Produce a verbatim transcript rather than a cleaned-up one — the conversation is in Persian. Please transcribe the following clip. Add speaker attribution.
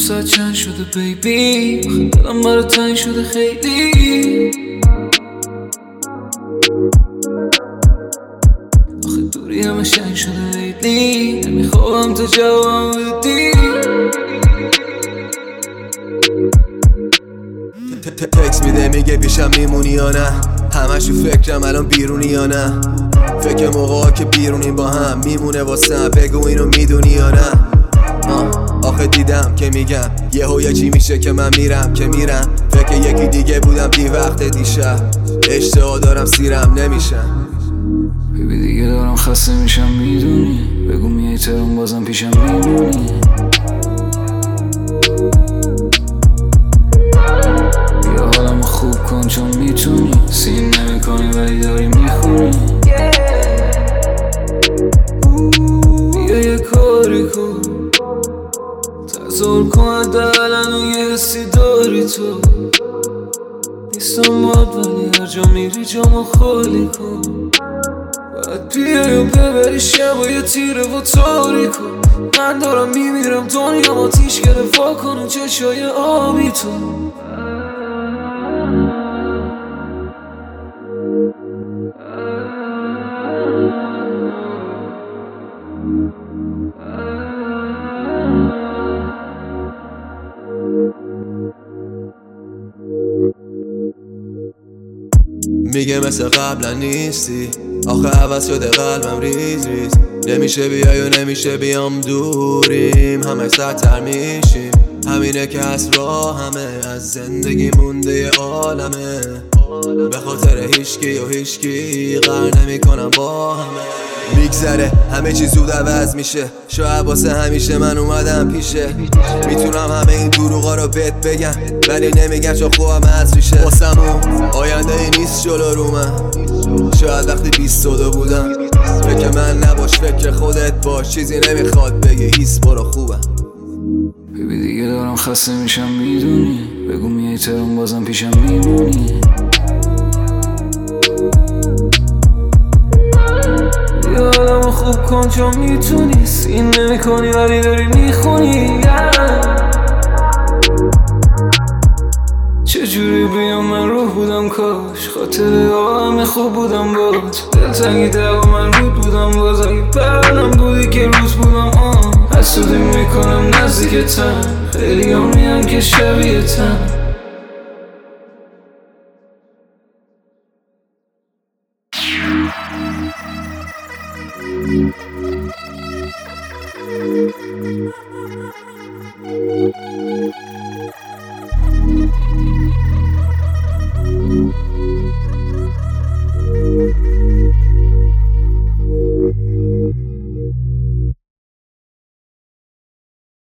Speaker 1: ساعت چند شده بیبی، آخه دلم برای تنگ شده خیلی. آخه دوری همه شنگ شده لیلی، نمیخوام تو جوابم بدی.
Speaker 2: تکس میده میگه پیشم میمونی یا نه، همش تو فکرم الان بیرونی یا نه. فکر موقعا که بیرونیم با هم میمونه واسم، بگو اینو میدونی یا نه. آخه دیدم که میگم یهو یه چی میشه که من میرم که میرم. فکر یکی دیگه بودم دی وقت دیشب، اشتها دارم سیرم نمیشم.
Speaker 1: بیبی دیگه دارم خسته میشم میدونی، بگو میای ترون بازم پیشم میمونی. بیا حالمو خوب کن چون میتونی، سین نمی کنی ولی داری میخونی. بیا یه کاری کن، تظاهر کن حداقل یه حسی داری تو. نیستم باد ولی هر جا میری جامو خالی کن. باید بیای و ببری شب و یه تیره و تاری کن. من دارم میمیرم دنیا آتیش گرفت، وا کن چشای آبی تو.
Speaker 2: میگه مثل قبلا نیستی، آخه عوض شده قلبم ریز ریز. نمیشه بیای و نمیشه بیام، دوریم همه سرتر میشیم. همینه که از راه همه از زندگی مونده ی عالمه. به خاطر هیچکی و هیچکی غر نمی کنم با همه. میگذره همه چی زود عوض میشه، شاید واسه همیشه من اومدم پیشه. میتونم همه این دروغا رو بهت بگم ولی نمیگم چون خوبم از ریشه. واسمون آینده ای نیست جلو رو من، شاید وقتی بیست و دو بودم. فکر من نباش فکر خودت باش، چیزی نمیخواد بگی هیس برو خوبم.
Speaker 1: بیبی دیگه دارم خسته میشم میدونی، بگو میای ترون بازم پیشم میمونی. بیا حالمو خوب کن چون میتونی، سین نمی کنی ولی داری میخونی. چجوری بیام من روح بودم کاش، خاطره ها همه خوب بودم باز. دلتنگی دقا من رود بودم باز، اگه برنم بودی که روز بودم آن. حسودی میکنم نزدیکتم، خیلی هم میان که شبیه تن.